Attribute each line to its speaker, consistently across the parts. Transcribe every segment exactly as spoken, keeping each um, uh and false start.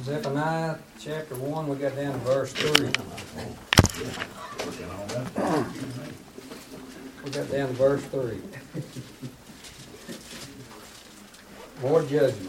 Speaker 1: Zephaniah chapter one, we got down to verse three. We got down to verse three. More judgment.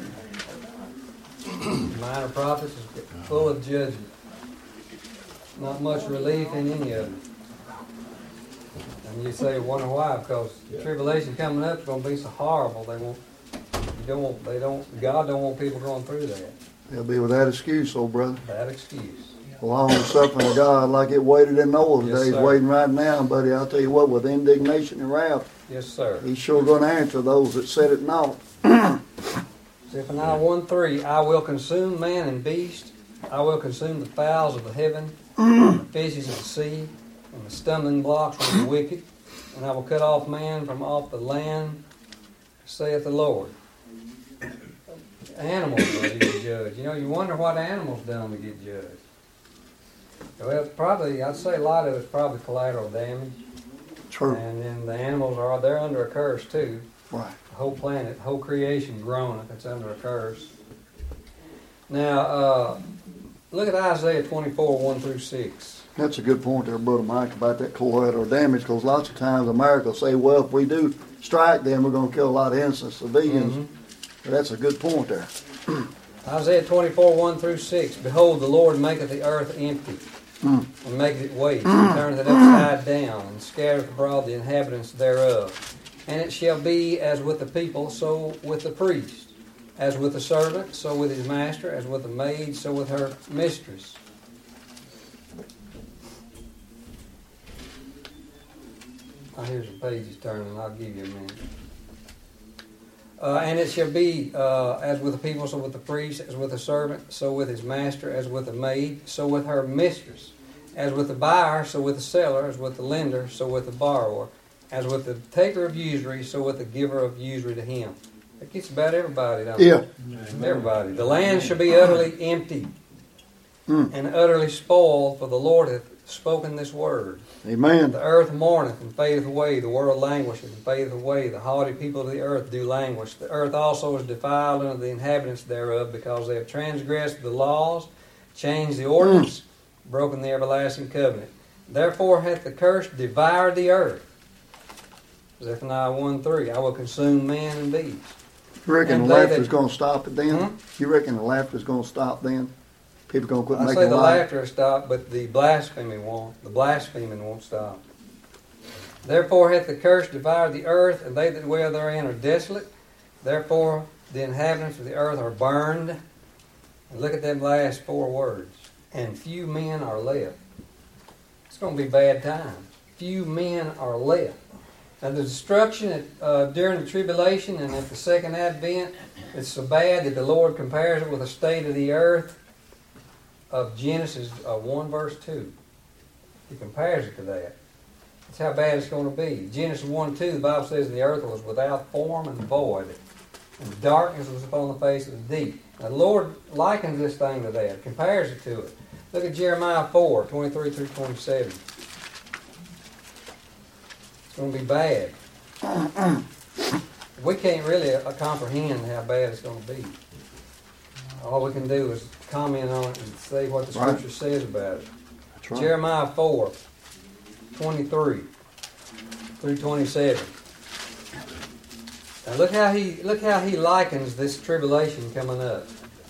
Speaker 1: Minor prophets is full of judgment. Not much relief in any of it. And you say, wonder why? Because the tribulation coming up is going to be so horrible. They won't. You don't. Want, they don't. God don't want people going through that.
Speaker 2: They'll be without excuse, old brother.
Speaker 1: That excuse.
Speaker 2: Long suffering of God, like it waited in Noah's
Speaker 1: Yes,
Speaker 2: days,
Speaker 1: sir.
Speaker 2: waiting right now, buddy. I'll tell you what, with indignation and wrath,
Speaker 1: Yes, sir.
Speaker 2: He's sure going to answer those that said it not.
Speaker 1: Zephaniah one three, I will consume man and beast. I will consume the fowls of the heaven, and the fishes of the sea, and the stumbling blocks from the wicked. And I will cut off man from off the land, saith the Lord. Animals will be judged. You know, you wonder what animals done to get judged. Well, probably, I'd say a lot of it's probably collateral damage.
Speaker 2: True.
Speaker 1: And then the animals are, they're under a curse too.
Speaker 2: Right.
Speaker 1: The whole planet, the whole creation groaneth, it's under a curse. Now, uh, look at Isaiah twenty-four, one through six.
Speaker 2: That's a good point there, Brother Mike, about that collateral damage, because lots of times America will say, well, if we do strike them, we're going to kill a lot of innocent civilians.
Speaker 1: Mm-hmm.
Speaker 2: But that's a good point there.
Speaker 1: Isaiah twenty-four, one through six. Behold, the Lord maketh the earth empty,
Speaker 2: Mm.
Speaker 1: and maketh it waste, and turneth it upside down, and scattereth abroad the inhabitants thereof. And it shall be as with the people, so with the priest. As with the servant, so with his master. As with the maid, so with her mistress. Oh, here's the pages turning. I'll give you a minute. Uh, and it shall be uh, as with the people, so with the priest, as with the servant, so with his master, as with the maid, so with her mistress, as with the buyer, so with the seller, as with the lender, so with the borrower, as with the taker of usury, so with the giver of usury to him. That gets about everybody, don't it?
Speaker 2: Yeah.
Speaker 1: Everybody. The land shall be utterly empty
Speaker 2: Mm.
Speaker 1: and utterly spoiled, for the Lord hath spoken this word.
Speaker 2: Amen.
Speaker 1: The earth mourneth and fadeth away, the world languisheth and fadeth away, the haughty people of the earth do languish. The earth also is defiled unto the inhabitants thereof, because they have transgressed the laws, changed the ordinance, mm. broken the everlasting covenant. Therefore hath the curse devoured the earth. Zephaniah one three, I will consume man and beast.
Speaker 2: You reckon
Speaker 1: And
Speaker 2: the
Speaker 1: they
Speaker 2: laughter's
Speaker 1: that-
Speaker 2: going to stop it then?
Speaker 1: Hmm?
Speaker 2: You reckon the laughter's going to stop then? People going to quit
Speaker 1: I
Speaker 2: making
Speaker 1: say the
Speaker 2: light?
Speaker 1: laughter will stop, but the blaspheming won't. The blaspheming won't stop. Therefore hath the curse devoured the earth, and they that dwell therein are desolate. Therefore the inhabitants of the earth are burned. And look at them last four words. And few men are left. It's going to be bad times. Few men are left. Now the destruction at, uh, during the tribulation and at the second advent, it's so bad that the Lord compares it with the state of the earth of Genesis uh, one verse two. He compares it to that. That's how bad it's going to be. Genesis one two, the Bible says the earth was without form and void, and darkness was upon the face of the deep. Now the Lord likens this thing to that, compares it to it. Look at Jeremiah four, twenty-three through twenty-seven. It's going to be bad. We can't really uh, comprehend how bad it's going to be. All we can do is comment on it and say what the Scripture right. says about it.
Speaker 2: That's right.
Speaker 1: Jeremiah four, twenty-three through twenty-seven. Now look how he look how he likens this tribulation coming up.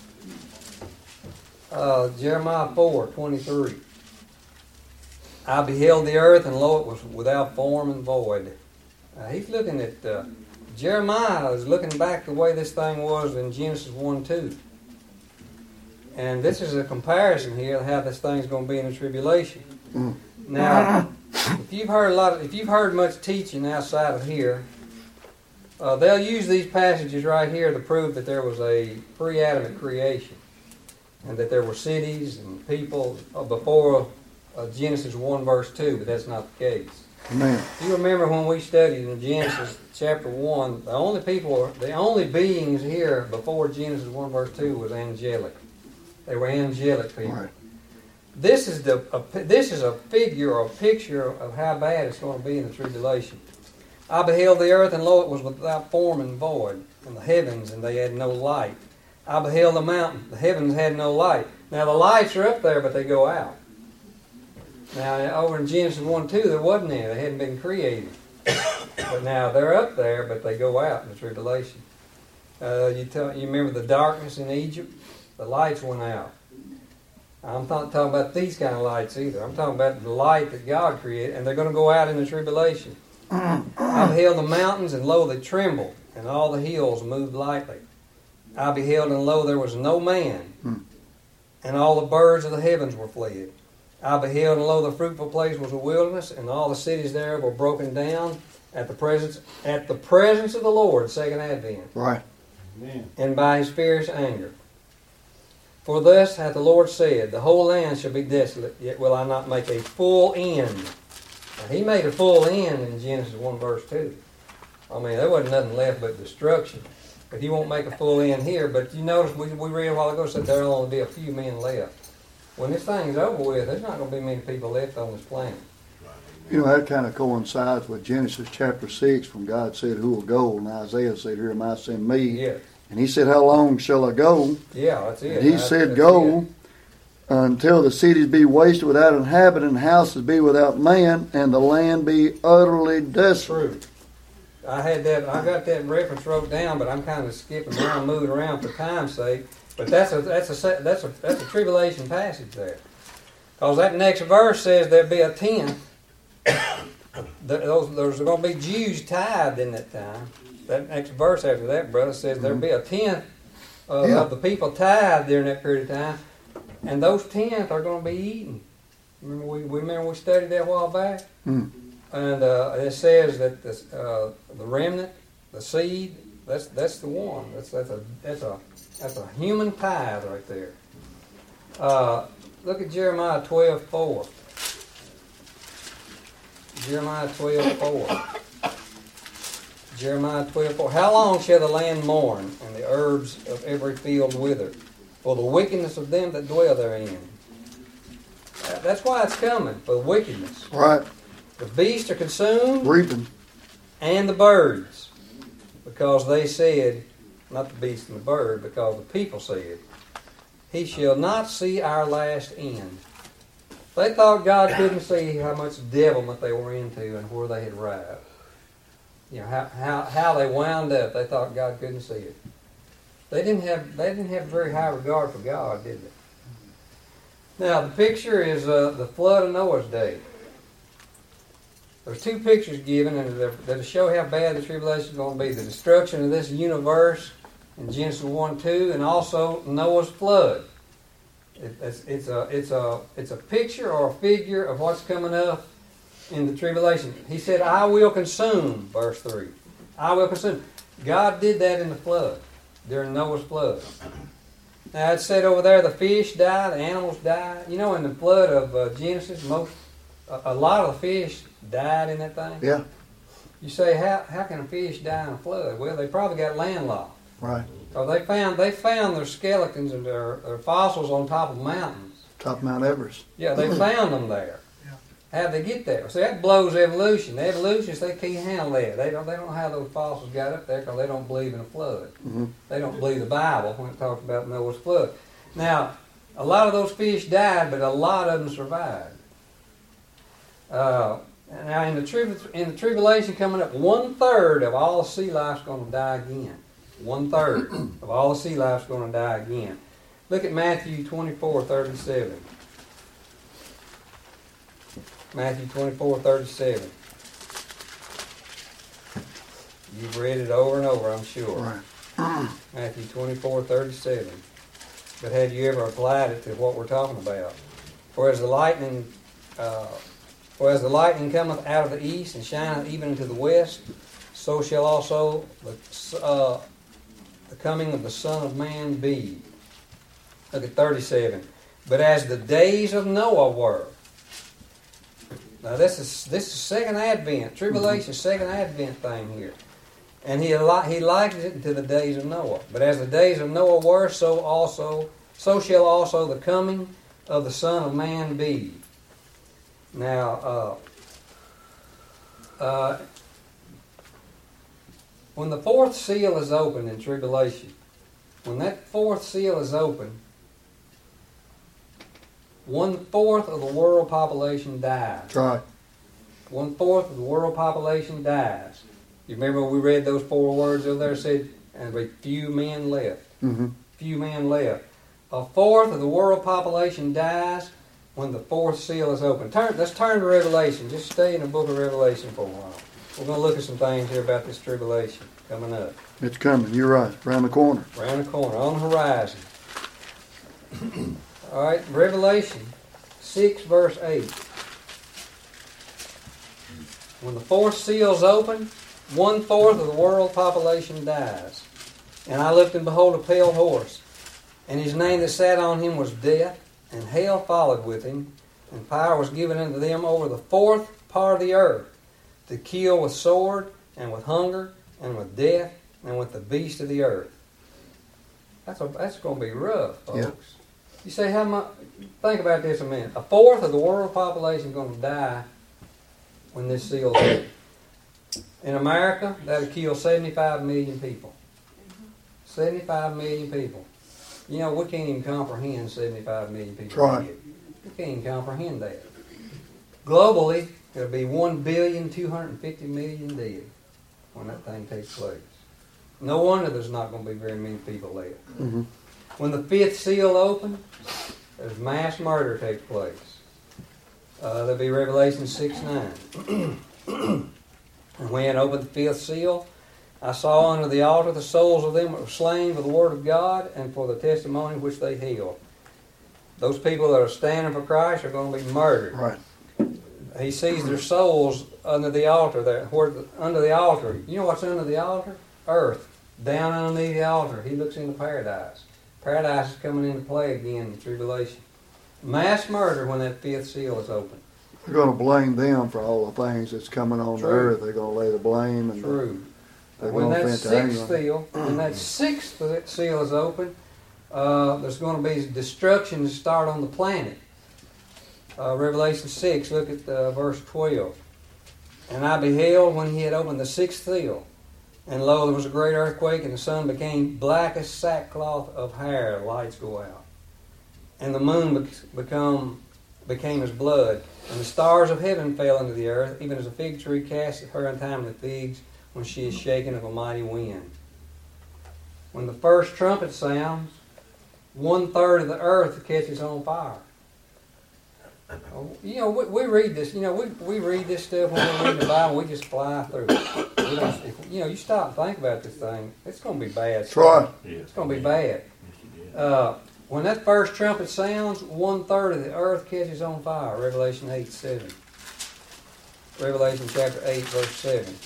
Speaker 1: Uh, Jeremiah four, twenty-three. I beheld the earth, and lo, it was without form and void. Now, he's looking at uh, Jeremiah is looking back the way this thing was in Genesis one two. And this is a comparison here of how this thing's going to be in the tribulation.
Speaker 2: Mm.
Speaker 1: Now, if you've heard a lot, of, if you've heard much teaching outside of here, uh, they'll use these passages right here to prove that there was a pre-Adamic creation, and that there were cities and people uh, before uh, Genesis one verse two. But that's not the case.
Speaker 2: Amen.
Speaker 1: You remember when we studied in Genesis chapter one, the only people, the only beings here before Genesis one verse two was angelic. They were angelic people.
Speaker 2: Right.
Speaker 1: This is the a, this is a figure or a picture of how bad it's going to be in the tribulation. I beheld the earth, and lo, it was without form and void, and the heavens, and they had no light. I beheld the mountain. The heavens had no light. Now the lights are up there, but they go out. Now over in Genesis one two, there wasn't any. They hadn't been created. But now they're up there, but they go out in the tribulation. Uh, you, tell, you remember the darkness in Egypt? The lights went out. I'm not talking about these kind of lights either. I'm talking about the light that God created, and they're going to go out in the tribulation. I beheld the mountains, and lo, they trembled, and all the hills moved lightly. I beheld, and lo, there was no man, and all the birds of the heavens were fled. I beheld, and lo, the fruitful place was a wilderness, and all the cities thereof were broken down at the presence at the presence of the Lord, second advent.
Speaker 2: Right.
Speaker 3: Amen.
Speaker 1: And by his fierce anger. For thus hath the Lord said, the whole land shall be desolate, yet will I not make a full end. Now, he made a full end in Genesis one verse two. I mean, there wasn't nothing left but destruction. But he won't make a full end here. But you notice we, we read a while ago said there will only be a few men left. When this thing's over with, there's not going to be many people left on this planet.
Speaker 2: You know, that kind of coincides with Genesis chapter six, when God said, who will go? And Isaiah said, here am I, send me.
Speaker 1: Yeah.
Speaker 2: And he said, how long shall I go?
Speaker 1: Yeah, that's it.
Speaker 2: And he
Speaker 1: that's,
Speaker 2: said,
Speaker 1: that's
Speaker 2: go
Speaker 1: it.
Speaker 2: until the cities be wasted without inhabitant, and houses be without man, and the land be utterly desolate.
Speaker 1: True. I had that. I got that reference wrote down, but I'm kind of skipping around, moving around for time's sake. But that's a that's a that's a that's a tribulation passage there, because that next verse says there'll be a tenth. Those, there's going to be Jews tithed in that time. That next verse after that, brother, says there'll be a tenth of,
Speaker 2: Yeah.
Speaker 1: of the people tithed during that period of time, and those tenth are going to be eaten. Remember we, we remember we studied that a while back,
Speaker 2: Mm.
Speaker 1: and uh, it says that this, uh, the remnant, the seed, that's that's the one. That's that's a that's a that's a human tithe right there. Uh, look at Jeremiah twelve four. Jeremiah twelve four. Jeremiah twelve four. How long shall the land mourn, and the herbs of every field wither, for the wickedness of them that dwell therein? That's why it's coming, for the wickedness.
Speaker 2: Right.
Speaker 1: The beasts are consumed,
Speaker 2: Reaping.
Speaker 1: and the birds, because they said, not the beast and the bird, because the people said, he shall not see our last end. They thought God couldn't see how much devilment they were into and where they had arrived. You know, how, how, how they wound up. They thought God couldn't see it. They didn't have they didn't have very high regard for God, did they? Now, the picture is uh, the flood of Noah's day. There's two pictures given and that'll show how bad the tribulation is going to be. The destruction of this universe in Genesis one two, and also Noah's flood. It, it's, it's, a, it's, a, it's a picture or a figure of what's coming up in the tribulation. He said, I will consume, verse three. I will consume. God did that in the flood, during Noah's flood. Now it said over there the fish died, the animals died. You know, in the flood of uh, Genesis, most a, a lot of the fish died in that thing.
Speaker 2: Yeah.
Speaker 1: You say, how how can a fish die in a flood? Well, they probably got landlocked.
Speaker 2: Right.
Speaker 1: So they found they found their skeletons and their, their fossils on top of mountains.
Speaker 2: Top of Mount Everest.
Speaker 1: Yeah, they found them there. How'd they get there? See, that blows evolution. The evolutionists, they can't handle that. They don't. They don't know how those fossils got up there because they don't believe in a flood.
Speaker 2: Mm-hmm.
Speaker 1: They don't believe the Bible when it talks about Noah's flood. Now, a lot of those fish died, but a lot of them survived. Uh, now, in the, tribu- in the tribulation coming up, one third of all the sea life's going to die again. One third of all the sea life's going to die again. Look at Matthew twenty-four thirty-seven. Matthew twenty-four thirty-seven. You've read it over and over, I'm sure.
Speaker 2: Right.
Speaker 1: Matthew twenty-four thirty-seven. But have you ever applied it to what we're talking about? For as the lightning, uh, for as the lightning cometh out of the east and shineth even into the west, so shall also the, uh, the coming of the Son of Man be. Look at thirty-seven. But as the days of Noah were. Now this is this is second advent, tribulation, second advent thing here. And he he likens it to the days of Noah. But as the days of Noah were, so also so shall also the coming of the Son of Man be. Now, uh, uh, when the fourth seal is opened in tribulation, when that fourth seal is open, one-fourth of the world population dies.
Speaker 2: That's right.
Speaker 1: One-fourth of the world population dies. You remember when we read those four words over there, said, and there be few men left.
Speaker 2: Mm-hmm.
Speaker 1: Few men left. A fourth of the world population dies when the fourth seal is open. Turn, let's turn to Revelation. Just stay in the book of Revelation for a while. We're going to look at some things here about this tribulation coming up.
Speaker 2: It's coming. You're right. Around the corner.
Speaker 1: Around the corner, on the horizon. All right, Revelation six, verse eight. When the fourth seal is open, one-fourth of the world population dies. And I looked, and behold, a pale horse. And his name that sat on him was Death, and hell followed with him, and power was given unto them over the fourth part of the earth, to kill with sword, and with hunger, and with death, and with the beast of the earth. That's a, that's going to be rough, folks.
Speaker 2: Yeah.
Speaker 1: You say, how much? Think about this a minute. A fourth of the world population is going to die when this seal's open. In America, that'll kill seventy-five million people. seventy-five million people. You know, we can't even comprehend seventy-five million people.
Speaker 2: Right.
Speaker 1: We can't even comprehend that. Globally, there'll be one billion two hundred fifty million dead when that thing takes place. No wonder there's not going to be very many people left.
Speaker 2: Mm-hmm.
Speaker 1: When the fifth seal opens, there's mass murder takes place. Uh, there'll be Revelation six nine. And when opened the fifth seal, I saw under the altar the souls of them that were slain for the word of God and for the testimony which they held. Those people that are standing for Christ are going to be murdered.
Speaker 2: Right.
Speaker 1: He sees their souls under the altar there. Where the, under the altar. You know what's under the altar? Earth. Down underneath the altar. He looks into paradise. Paradise is coming into play again in the tribulation. Mass murder when that fifth seal is open.
Speaker 2: They're going to blame them for all the things that's coming on
Speaker 1: True.
Speaker 2: the earth. They're going to lay the blame. And
Speaker 1: True.
Speaker 2: They're
Speaker 1: When
Speaker 2: going to
Speaker 1: that
Speaker 2: vent to
Speaker 1: sixth
Speaker 2: anger.
Speaker 1: seal, when that sixth seal is open, uh, there's going to be destruction to start on the planet. Uh, Revelation six, look at uh, verse twelve. And I beheld when he had opened the sixth seal, and lo, there was a great earthquake, and the sun became black as sackcloth of hair. The lights go out, and the moon bec- become became as blood, and the stars of heaven fell into the earth, even as a fig tree casteth her untimely figs when she is shaken of a mighty wind. When the first trumpet sounds, one third of the earth catches on fire. You know, we, we read this. You know, we we read this stuff when we read the Bible. We just fly through it. We don't, if, you know, you stop and think about this thing. It's going to be bad.
Speaker 2: Try.
Speaker 1: It's going to be bad. Uh, when that first trumpet sounds, one third of the earth catches on fire. Revelation eight seven. Revelation chapter eight, verse seven.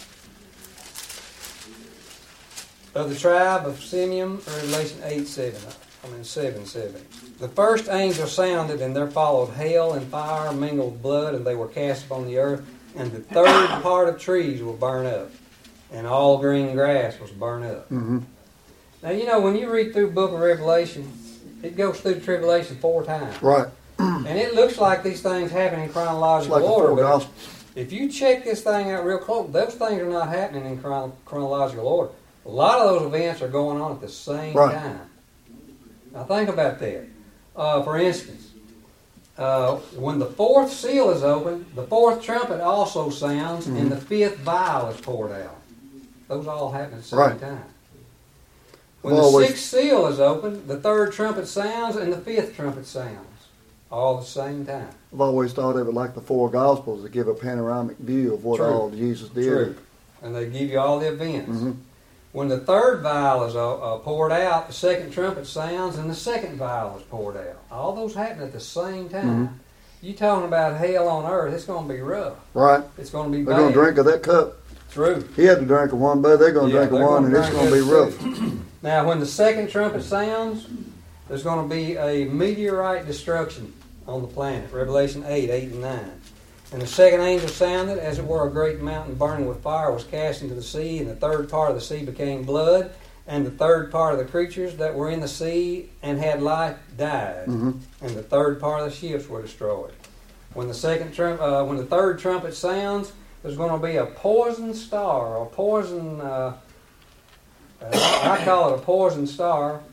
Speaker 1: Of the tribe of Simeon, Revelation eight seven. I mean seven seven. The first angel sounded, and there followed hail and fire, mingled blood, and they were cast upon the earth. And the third part of trees were burned up, and all green grass was burned up.
Speaker 2: Mm-hmm.
Speaker 1: Now, you know, when you read through the book of Revelation, it goes through the tribulation four times.
Speaker 2: Right.
Speaker 1: And it looks like these things happen in
Speaker 2: It's
Speaker 1: chronological
Speaker 2: like the
Speaker 1: order.
Speaker 2: four
Speaker 1: But
Speaker 2: gospels.
Speaker 1: if you check this thing out real close, those things are not happening in chron- chronological order. A lot of those events are going on at the same
Speaker 2: Right.
Speaker 1: time. Now, think about that. Uh, for instance, uh, when the fourth seal is opened, the fourth trumpet also sounds,
Speaker 2: Mm-hmm.
Speaker 1: and the fifth vial is poured out. Those all happen at the same
Speaker 2: Right.
Speaker 1: time. When
Speaker 2: Well,
Speaker 1: the
Speaker 2: we-
Speaker 1: sixth seal is opened, the third trumpet sounds, and the fifth trumpet sounds. All at the same time.
Speaker 2: I've always thought of it like the four gospels to give a panoramic view of what
Speaker 1: True.
Speaker 2: all Jesus did.
Speaker 1: True. And they give you all the events.
Speaker 2: Mm-hmm.
Speaker 1: When the third vial is uh, uh, poured out, the second trumpet sounds, and the second vial is poured out. All those happen at the same time.
Speaker 2: Mhm.
Speaker 1: You talking about hell on earth? It's going to be rough.
Speaker 2: Right.
Speaker 1: It's going to be
Speaker 2: They're
Speaker 1: bad.
Speaker 2: going to drink of that cup.
Speaker 1: True.
Speaker 2: He had to drink of one, but they're going to
Speaker 1: Yeah,
Speaker 2: drink of
Speaker 1: they're
Speaker 2: one,
Speaker 1: gonna
Speaker 2: and it's
Speaker 1: drink
Speaker 2: going to be
Speaker 1: this
Speaker 2: rough.
Speaker 1: too. Now, when the second trumpet sounds, there's going to be a meteorite destruction on the planet. Revelation eight, eight and nine. And the second angel sounded, as it were a great mountain burning with fire was cast into the sea, and the third part of the sea became blood, and the third part of the creatures that were in the sea and had life died,
Speaker 2: Mm-hmm.
Speaker 1: and the third part of the ships were destroyed. When the second trump, uh, when the third trumpet sounds, there's going to be a poison star, or poison. Uh, uh, I call it a poison star,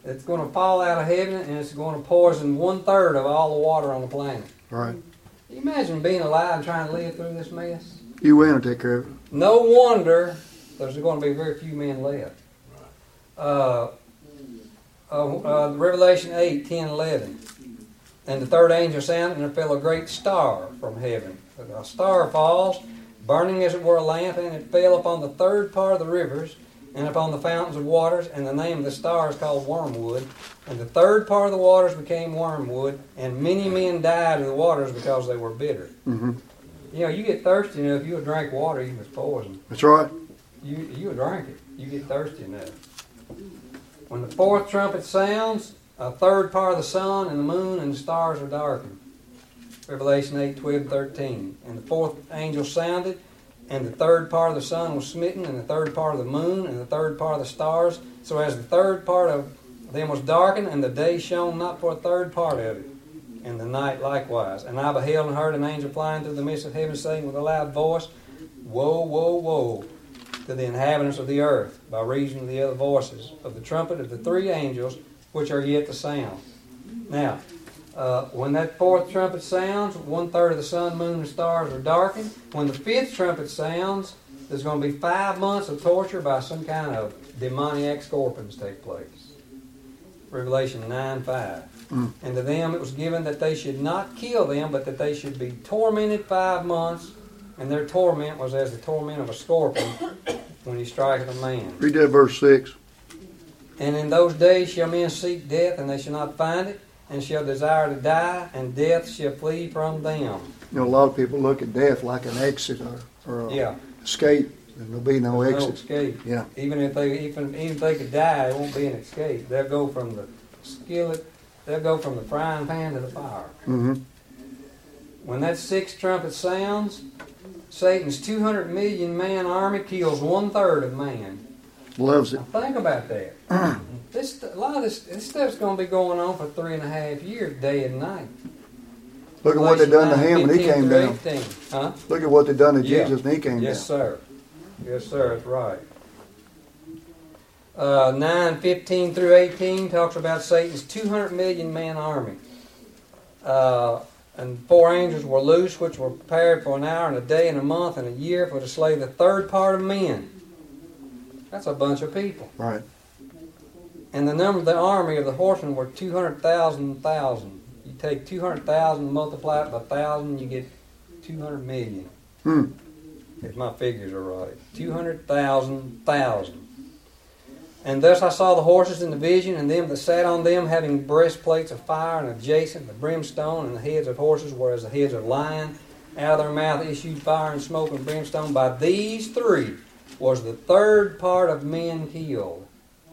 Speaker 1: It's going to fall out of heaven, and it's going to poison one third of all the water on the planet.
Speaker 2: Right.
Speaker 1: Can you imagine being alive and trying to live through this mess?
Speaker 2: You will take care of it.
Speaker 1: No wonder there's going to be very few men left. Uh, uh, uh, Revelation eight, ten, eleven. And the third angel sounded, and there fell a great star from heaven. A star falls, burning as it were a lamp, and it fell upon the third part of the rivers, and upon the fountains of waters, and the name of the star is called Wormwood. And the third part of the waters became wormwood, and many men died in the waters because they were bitter.
Speaker 2: Mm-hmm.
Speaker 1: You know, you get thirsty enough, you would drink water even if it's poison.
Speaker 2: That's right.
Speaker 1: You you would drink it. You get thirsty enough. When the fourth trumpet sounds, a third part of the sun and the moon and the stars are darkened. Revelation eight, twelve, thirteen. And the fourth angel sounded, and the third part of the sun was smitten, and the third part of the moon, and the third part of the stars. So as the third part of them was darkened, and the day shone not for a third part of it, and the night likewise. And I beheld and heard an angel flying through the midst of heaven, saying with a loud voice, Woe, woe, woe to the inhabitants of the earth, by reason of the other voices of the trumpet of the three angels which are yet to sound. Now, uh, when that fourth trumpet sounds, one third of the sun, moon, and stars are darkened. When the fifth trumpet sounds, there's going to be five months of torture by some kind of demoniac scorpions take place. Revelation nine, five. Mm. And to them it was given that they should not kill them, but that they should be tormented five months, and their torment was as the torment of a scorpion when he striketh a man.
Speaker 2: Read that verse six.
Speaker 1: And in those days shall men seek death, and they shall not find it, and shall desire to die, and death shall flee from them.
Speaker 2: You know, a lot of people look at death like an exit or, or a
Speaker 1: yeah.
Speaker 2: escape, and there'll be no
Speaker 1: There's
Speaker 2: exit.
Speaker 1: No escape.
Speaker 2: Yeah.
Speaker 1: Even if they even, even if they could die, it won't be an escape. They'll go from the skillet, they'll go from the frying pan to the fire.
Speaker 2: Mm-hmm.
Speaker 1: When that sixth trumpet sounds, Satan's two hundred million man army kills one third of man.
Speaker 2: Loves it.
Speaker 1: Now think about that. this a lot of this, this stuff's going to be going on for three and a half years, day and night.
Speaker 2: Look at what they done to him when he came down.
Speaker 1: Huh?
Speaker 2: Look at what they done to
Speaker 1: yeah.
Speaker 2: Jesus when he came
Speaker 1: yes,
Speaker 2: down.
Speaker 1: Yes, sir. Yes, sir. That's right. Uh, nine fifteen through eighteen talks about Satan's two hundred million man army. Uh, and four angels were loose, which were prepared for an hour and a day and a month and a year for to slay the third part of men. That's a bunch of people.
Speaker 2: Right.
Speaker 1: And the number of the army of the horsemen were two hundred thousand thousand. You take two hundred thousand, multiply it by one thousand, you get two hundred million.
Speaker 2: Hmm.
Speaker 1: If my figures are right. two hundred thousand thousand. And thus I saw the horses in the vision, and them that sat on them having breastplates of fire, and adjacent the brimstone, and the heads of horses were as the heads of lions. Out of their mouth issued fire and smoke and brimstone. By these three was the third part of men killed.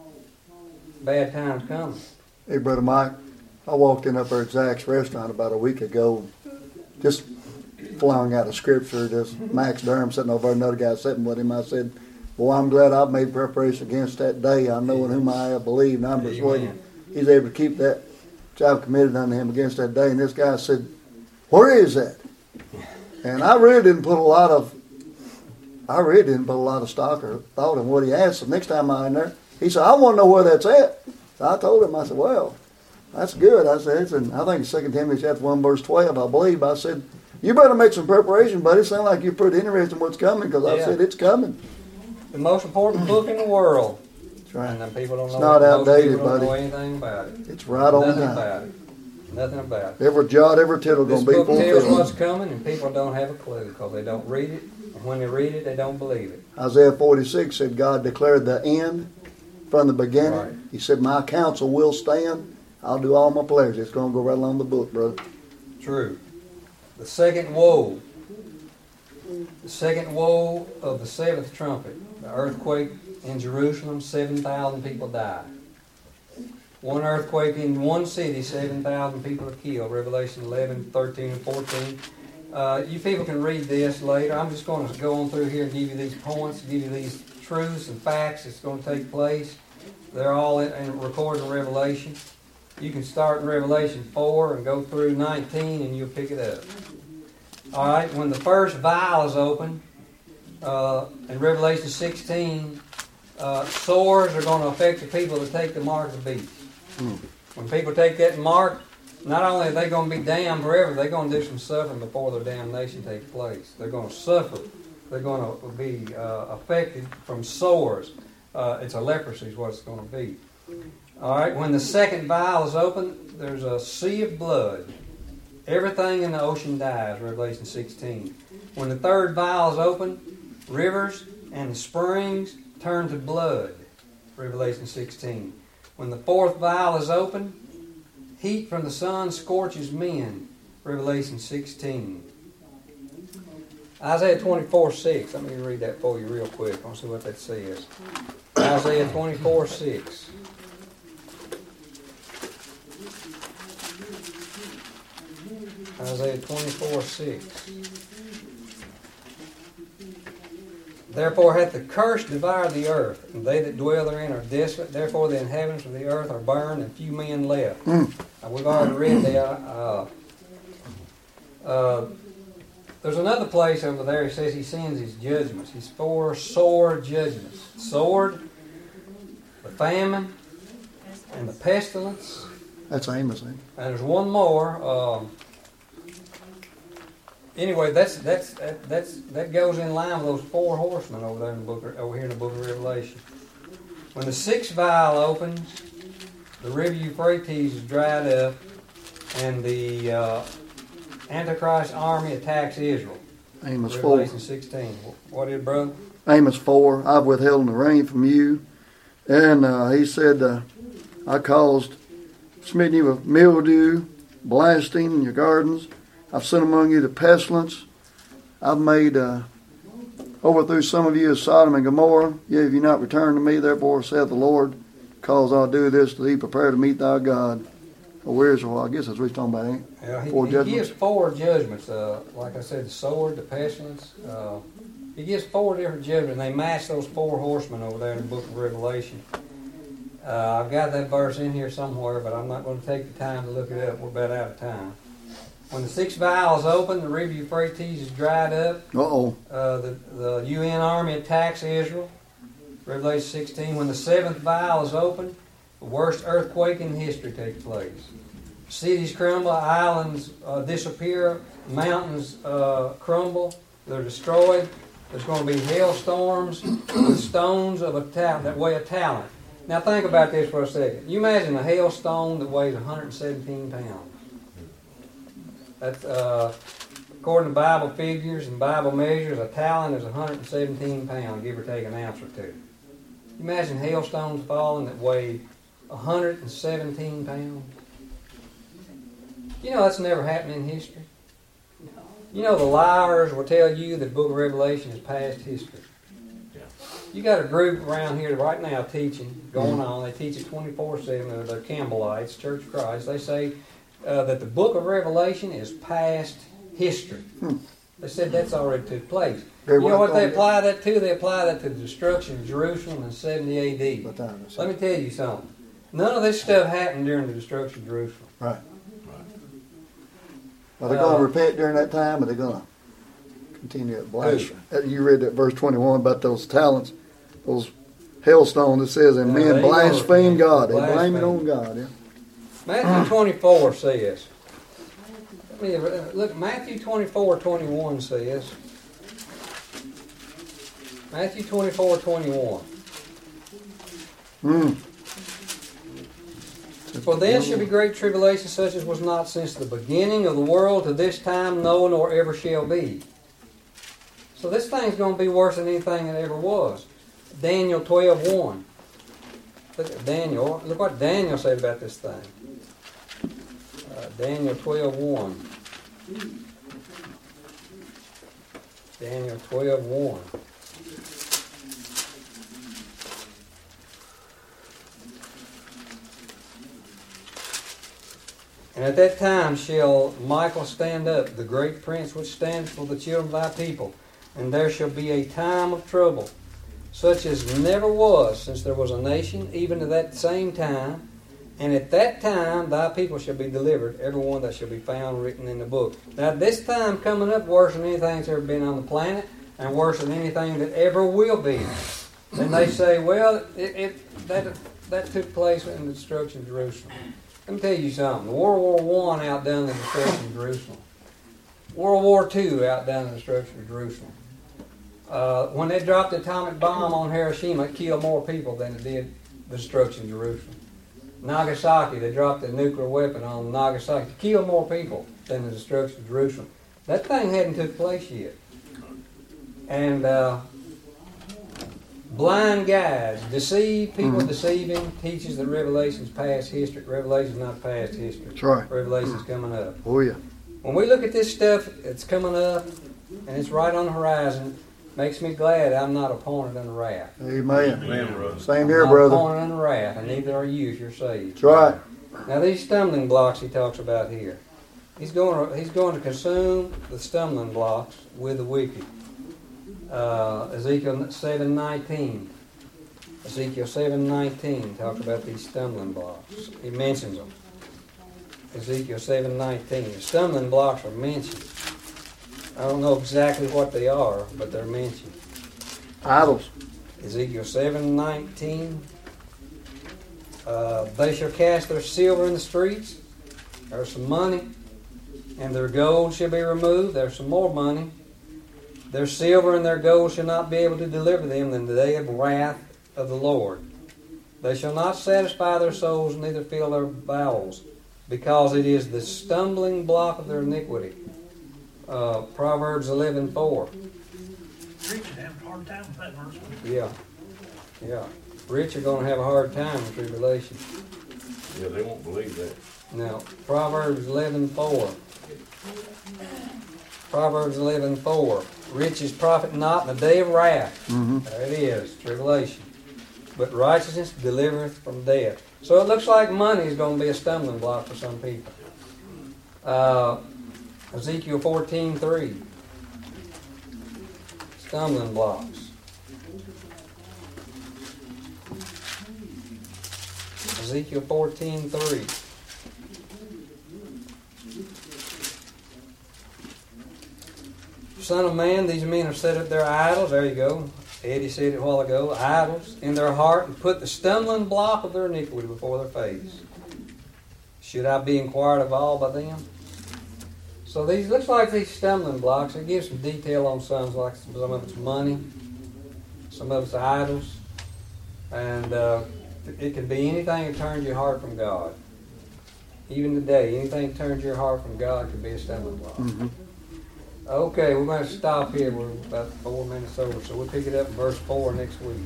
Speaker 1: Bad times coming.
Speaker 2: Hey, Brother Mike, I walked in up there at Zach's restaurant about a week ago, just flung out a scripture. This Max Durham sitting over there, another guy sitting with him. I said, boy, I'm glad I've made preparation against that day. I know in whom I have believed, and I'm persuaded he's able to keep that which I've committed unto him against that day. And this guy said, where is that? And I really didn't put a lot of, I really didn't put a lot of stock or thought in what he asked. So next time I'm in there, he said, I want to know where that's at. So I told him, I said, well, that's good. I said, it's in, I think it's Second Timothy chapter one, verse twelve, I believe. I said, you better make some preparation, buddy. It sounds like you're pretty interested in what's coming, because I
Speaker 1: yeah.
Speaker 2: said it's coming.
Speaker 1: The most important book in the world.
Speaker 2: That's right.
Speaker 1: And then people don't
Speaker 2: it's
Speaker 1: know,
Speaker 2: not outdated,
Speaker 1: people don't
Speaker 2: buddy.
Speaker 1: know anything about it.
Speaker 2: It's right on
Speaker 1: Nothing
Speaker 2: time.
Speaker 1: about it. Nothing about it.
Speaker 2: Every jot, every tittle
Speaker 1: This
Speaker 2: going to be
Speaker 1: book tells
Speaker 2: fulfilled.
Speaker 1: what's coming, and people don't have a clue because they don't read it. And when they read it, they don't believe it.
Speaker 2: Isaiah forty-six said God declared the end from the beginning.
Speaker 1: Right.
Speaker 2: He said, my counsel will stand. I'll do all my pleasure. It's going to go right along the book, brother.
Speaker 1: True. The second woe. The second woe of the seventh trumpet. The earthquake in Jerusalem, seven thousand people died. One earthquake in one city, seven thousand people are killed. Revelation eleven, thirteen, and fourteen. Uh, you people can read this later. I'm just going to go on through here and give you these points, give you these truths and facts that's going to take place. They're all in, in recorded in Revelation. You can start in Revelation four and go through nineteen, and you'll pick it up. All right, when the first vial is open, uh, in Revelation sixteen, uh, sores are going to affect the people that take the mark of the beast.
Speaker 2: Mm.
Speaker 1: When people take that mark, not only are they going to be damned forever, they're going to do some suffering before their damnation takes place. They're going to suffer. They're going to be uh, affected from sores. Uh, it's a leprosy is what it's going to be. All right, when the second vial is open, there's a sea of blood. Everything in the ocean dies, Revelation sixteen. When the third vial is open, rivers and the springs turn to blood, Revelation sixteen. When the fourth vial is open, heat from the sun scorches men, Revelation sixteen. Isaiah twenty-four six. Let me read that for you real quick. I want to see what that says. Isaiah twenty-four six. Isaiah twenty-four six. Therefore hath the curse devoured the earth, and they that dwell therein are desolate. Therefore the inhabitants of the earth are burned, and few men left.
Speaker 2: Mm.
Speaker 1: Uh, we've already read that. Uh, uh, there's another place over there. He says he sends his judgments. His four sore judgments: sword, the famine, and the pestilence.
Speaker 2: That's Amos, ain't it?
Speaker 1: And there's one more. Um, Anyway, that's that's that, that's that goes in line with those four horsemen over there in the book of, over here in the book of Revelation. When the sixth vial opens, the river Euphrates is dried up, and the uh, Antichrist army attacks Israel.
Speaker 2: Amos four.
Speaker 1: Revelation sixteen. What is it, brother?
Speaker 2: Amos four. I've withheld the rain from you, and uh, he said, uh, I caused smitten you with mildew, blasting in your gardens. I've sent among you the pestilence. I've made uh, overthrew some of you as Sodom and Gomorrah. Yet have you not returned to me, therefore saith the Lord, cause I'll do this to thee, prepare to meet thy God. Oh, where's the, well, I guess that's what he's talking about, ain't it?
Speaker 1: Yeah, he,
Speaker 2: Four
Speaker 1: he
Speaker 2: judgments.
Speaker 1: gives four judgments. Uh, like I said, the sword, the pestilence. Uh, he gives four different judgments, and they match those four horsemen over there in the book of Revelation. Uh, I've got that verse in here somewhere, but I'm not going to take the time to look it up. We're about out of time. When the sixth vial is open, the river Euphrates is dried up.
Speaker 2: Uh-oh.
Speaker 1: Uh, the, the U N army attacks Israel. Revelation sixteen. When the seventh vial is open, the worst earthquake in history takes place. Cities crumble, islands uh, disappear, mountains uh, crumble, they're destroyed. There's going to be hailstorms with stones of a ta- that weigh a talent. Now think about this for a second. You imagine a hailstone that weighs one hundred seventeen pounds. That's, uh, according to Bible figures and Bible measures, a talent is one hundred seventeen pounds, give or take an ounce or two. Imagine hailstones falling that weigh one hundred seventeen pounds. You know that's never happened in history. You know the liars will tell you that the book of Revelation is past history. You got a group around here right now teaching, going on. They teach it twenty-four seven. They're Campbellites, Church of Christ. They say uh, that the book of Revelation is past history. Hmm. They said that's already took place.
Speaker 2: They
Speaker 1: you know what they
Speaker 2: that.
Speaker 1: apply that to? They apply that to the destruction of Jerusalem in seventy A D. Let me tell you something. None of this stuff happened during the destruction of Jerusalem.
Speaker 2: Right. Are they going to uh, repent during that time, or are they going to continue at blasphemy? You read that verse twenty-one about those talents, those hailstones. It says, and
Speaker 1: yeah,
Speaker 2: men blaspheme God. They
Speaker 1: blaspheme.
Speaker 2: blame it on God. Yeah.
Speaker 1: Matthew twenty-four says, let me, look, Matthew twenty-four twenty-one says, Matthew twenty-four twenty-one.
Speaker 2: Hmm.
Speaker 1: For then shall be great tribulation, such as was not since the beginning of the world to this time, no, nor ever shall be. So this thing's going to be worse than anything that ever was. Daniel twelve one. Look at Daniel. Look what Daniel said about this thing. Uh, Daniel twelve one. Daniel twelve one. And at that time shall Michael stand up, the great prince which stands for the children of thy people. And there shall be a time of trouble, such as never was since there was a nation, even to that same time. And at that time thy people shall be delivered, every one that shall be found written in the book. Now this time coming up worse than anything that's ever been on the planet, and worse than anything that ever will be. And they say, well, it, it, that that took place in the destruction of Jerusalem. Let me tell you something. World War One outdone the destruction of Jerusalem. World War Two outdone the destruction of Jerusalem. Uh, when they dropped the atomic bomb on Hiroshima, it killed more people than it did the destruction of Jerusalem. Nagasaki, they dropped a nuclear weapon on Nagasaki. It killed more people than the destruction of Jerusalem. That thing hadn't took place yet. And uh, blind guides deceive people, mm-hmm. deceiving teaches that Revelation's past history. Revelation's not past history.
Speaker 2: That's right.
Speaker 1: Revelation's coming up.
Speaker 2: Oh yeah.
Speaker 1: When we look at this stuff that's coming up and it's right on the horizon, makes me glad I'm not appointed unto wrath.
Speaker 2: Amen.
Speaker 3: Amen.
Speaker 2: Same here,
Speaker 1: I'm
Speaker 2: brother.
Speaker 1: not appointed unto wrath, and neither are you if you're saved.
Speaker 2: That's right.
Speaker 1: Now these stumbling blocks he talks about here, he's going to, he's going to consume the stumbling blocks with the wicked. Uh, Ezekiel seven nineteen. Ezekiel seven nineteen talks about these stumbling blocks. He mentions them. Ezekiel seven nineteen. The stumbling blocks are mentioned. I don't know exactly what they are, but they're mentioned.
Speaker 2: Idols.
Speaker 1: Ezekiel seven nineteen. Uh, they shall cast their silver in the streets. There's some money. And their gold shall be removed. There's some more money. Their silver and their gold shall not be able to deliver them in the day of wrath of the Lord. They shall not satisfy their souls, neither fill their bowels, because it is the stumbling block of their iniquity. Uh, Proverbs eleven four.
Speaker 4: Rich are having a hard time with that verse.
Speaker 1: Yeah. Yeah. Rich are going to have a hard time in tribulation.
Speaker 3: Yeah, they won't believe that.
Speaker 1: Now, Proverbs eleven four. Proverbs eleven four. Riches profit not in the day of wrath.
Speaker 2: Mm-hmm.
Speaker 1: There it is, tribulation. But righteousness delivereth from death. So it looks like money is going to be a stumbling block for some people. Uh, Ezekiel fourteen three. Stumbling blocks. Ezekiel fourteen three. Son of man, these men have set up their idols. There you go. Eddie said it a while ago. Idols in their heart, and put the stumbling block of their iniquity before their face. Should I be inquired of all by them? So these looks like these stumbling blocks. It gives some detail on some, like some of it's money, some of it's idols, and uh, it can be anything that turns your heart from God. Even today, anything that turns your heart from God can be a stumbling block.
Speaker 2: Mm-hmm.
Speaker 1: Okay, we're going to stop here. We're about four minutes over, so we'll pick it up in verse four next week.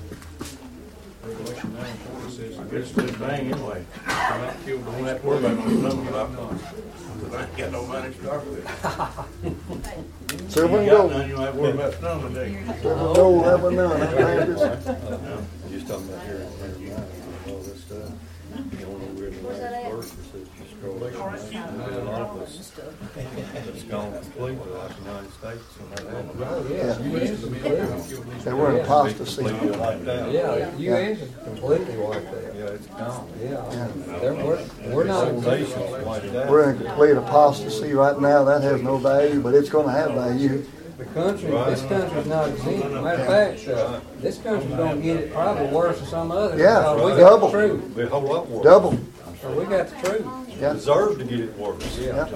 Speaker 3: Revelation nine four says, I guess good thing anyway. I'm not killed, don't have to worry about no stumbling block. Because I ain't got no money to start with.
Speaker 2: Silver and
Speaker 3: You got
Speaker 2: gold.
Speaker 3: none, you don't have to worry about stumbling, do you?
Speaker 2: Silver and gold, have none. That's dangerous.
Speaker 5: Just talking about here in Jeremiah and all this stuff. You don't know where the last verse it says destroy. A lot of us, it's gone completely, like the United States.
Speaker 1: Oh, yeah. U S is completely,
Speaker 2: They were in apostasy.
Speaker 5: Completely wiped out.
Speaker 1: yeah, U S is completely wiped out.
Speaker 5: Yeah, it's gone.
Speaker 1: Yeah. They're, we're, we're not...
Speaker 5: Civilization's wiped out.
Speaker 2: We're in complete apostasy right now. That has no value, but it's going to have value.
Speaker 1: The country, this country's not exempt. Matter of fact, uh, this country's going to get it probably worse than some others.
Speaker 2: Yeah,
Speaker 1: because we got
Speaker 2: double.
Speaker 1: the truth.
Speaker 5: Be a whole lot worse.
Speaker 2: Double.
Speaker 1: So we got the truth.
Speaker 2: Yeah.
Speaker 5: Deserve to get it worse.
Speaker 1: Yeah.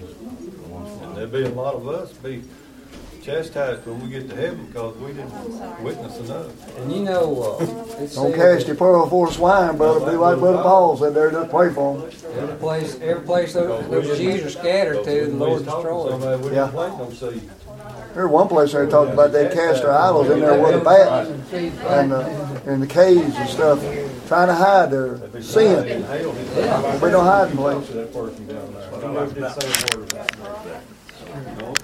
Speaker 5: And there'll be a lot of us be chastised when we get to heaven because we didn't witness enough.
Speaker 1: And you know, uh, it's
Speaker 2: Don't
Speaker 1: said
Speaker 2: cast
Speaker 1: that
Speaker 2: your pearl before the swine, brother. Be like Brother Paul said there. Just pray for them.
Speaker 1: every place, every place those, those Jews are scattered to, the Lord destroys.
Speaker 5: Somebody we
Speaker 2: Yeah.
Speaker 5: didn't plant no seed.
Speaker 2: There's one place they talked about they cast their idols in there with the bats and the, in the caves and stuff, trying to hide their sin.
Speaker 1: Yeah.
Speaker 2: We don't hide in place.
Speaker 5: That person down there. Somebody did say a word about that.